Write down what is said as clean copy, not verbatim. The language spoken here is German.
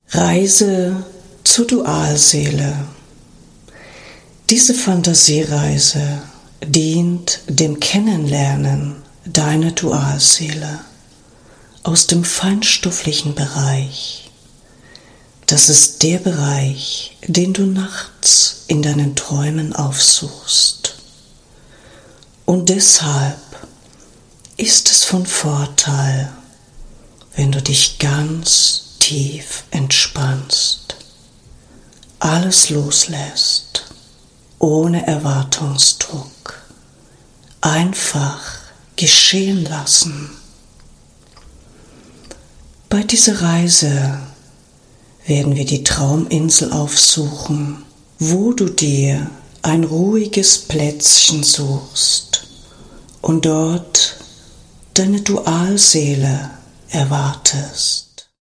Reise zur Dualseele. Diese Fantasiereise dient dem Kennenlernen deiner Dualseele aus dem feinstofflichen Bereich. Das ist der Bereich, den du nachts in deinen Träumen aufsuchst. Und deshalb ist es von Vorteil, wenn du dich ganz tief entspannst, alles loslässt, ohne Erwartungsdruck, einfach geschehen lassen. Bei dieser Reise werden wir die Trauminsel aufsuchen, wo du dir ein ruhiges Plätzchen suchst und dort deine Dualseele erwartest.